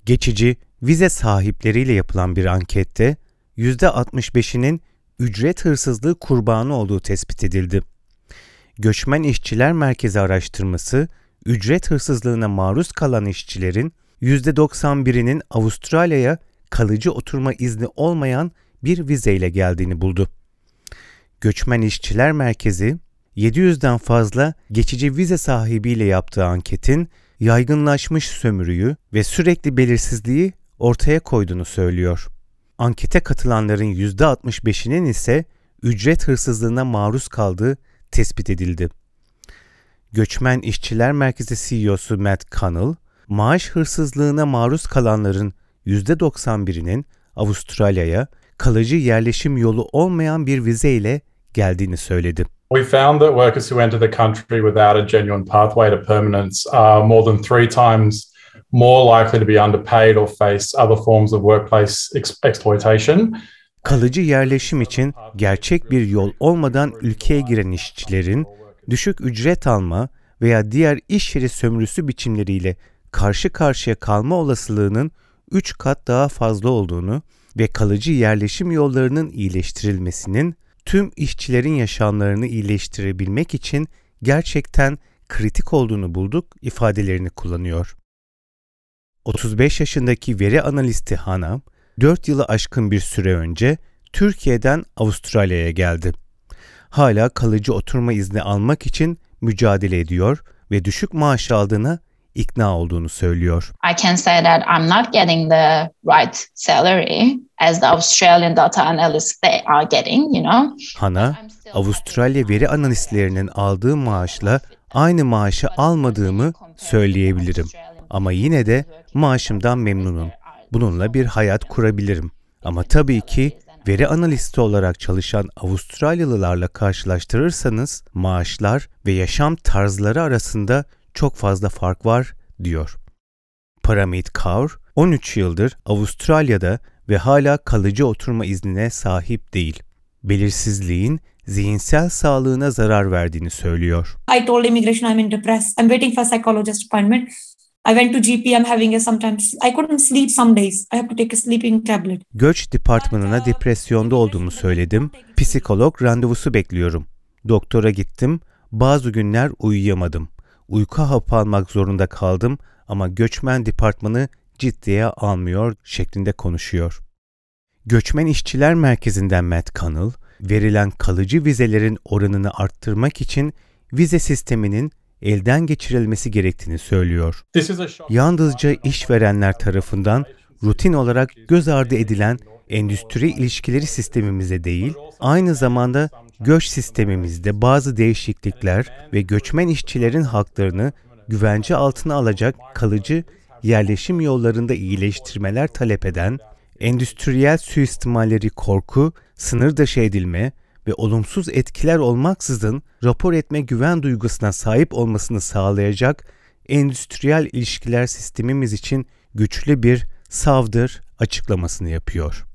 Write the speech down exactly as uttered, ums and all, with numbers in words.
Geçici vize sahipleriyle yapılan bir ankette yüzde altmış beşinin ücret hırsızlığı kurbanı olduğu tespit edildi. Göçmen İşçiler Merkezi araştırması, ücret hırsızlığına maruz kalan işçilerin yüzde doksan birinin Avustralya'ya kalıcı oturma izni olmayan bir vizeyle geldiğini buldu. Göçmen İşçiler Merkezi, yedi yüzden fazla geçici vize sahibiyle yaptığı anketin yaygınlaşmış sömürüyü ve sürekli belirsizliği ortaya koyduğunu söylüyor. Ankete katılanların yüzde altmış beşinin ise ücret hırsızlığına maruz kaldığı tespit edildi. Göçmen İşçiler Merkezi C E O'su Matt Connell, maaş hırsızlığına maruz kalanların yüzde doksan birinin Avustralya'ya kalıcı yerleşim yolu olmayan bir vizeyle geldiğini söyledi. We found that workers who enter the country without a genuine pathway to permanence are more than three times more likely to be underpaid or face other forms of workplace ex- exploitation. Kalıcı yerleşim için gerçek bir yol olmadan ülkeye giren işçilerin düşük ücret alma veya diğer iş yeri sömürüsü biçimleriyle karşı karşıya kalma olasılığının üç kat daha fazla olduğunu ve kalıcı yerleşim yollarının iyileştirilmesinin tüm işçilerin yaşamlarını iyileştirebilmek için gerçekten kritik olduğunu bulduk ifadelerini kullanıyor. otuz beş yaşındaki veri analisti Hana, dört yılı aşkın bir süre önce Türkiye'den Avustralya'ya geldi. Hala kalıcı oturma izni almak için mücadele ediyor ve düşük maaş aldığına ikna olduğunu söylüyor. I can say that I'm not getting the right salary as the Australian data analysts they are getting, you know. Hana, Avustralya veri analistlerinin aldığı maaşla aynı maaşı almadığımı söyleyebilirim. Ama yine de maaşımdan memnunum. Bununla bir hayat kurabilirim. Ama tabii ki veri analisti olarak çalışan Avustralyalılarla karşılaştırırsanız maaşlar ve yaşam tarzları arasında çok fazla fark var, diyor. Paramit Kaur, on üç yıldır Avustralya'da ve hala kalıcı oturma iznine sahip değil. Belirsizliğin zihinsel sağlığına zarar verdiğini söylüyor. I told immigration I'm in depressed. I'm waiting for psychologist appointment. I went to G P. I'm having a sometimes. I couldn't sleep some days. I have to take a sleeping tablet. Göç departmanına depresyonda olduğumu söyledim. Psikolog randevusu bekliyorum. Doktora gittim. Bazı günler uyuyamadım. Uyku hapı almak zorunda kaldım ama göçmen departmanı ciddiye almıyor şeklinde konuşuyor. Göçmen İşçiler Merkezi'nden Matt Connell, verilen kalıcı vizelerin oranını arttırmak için vize sisteminin elden geçirilmesi gerektiğini söylüyor. Yalnızca işverenler tarafından rutin olarak göz ardı edilen endüstri ilişkileri sistemimize değil, aynı zamanda göç sistemimizde bazı değişiklikler ve göçmen işçilerin haklarını güvence altına alacak kalıcı yerleşim yollarında iyileştirmeler talep eden, endüstriyel suistimalleri korku, sınır dışı edilme ve olumsuz etkiler olmaksızın rapor etme güven duygusuna sahip olmasını sağlayacak endüstriyel ilişkiler sistemimiz için güçlü bir savdır açıklamasını yapıyor.